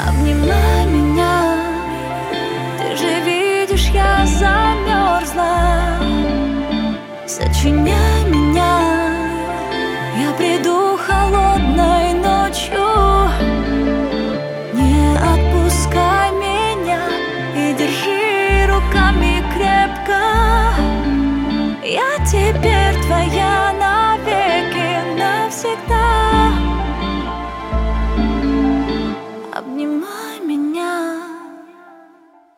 обнимай меня. Ты же видишь, я замерзла. Сочиняй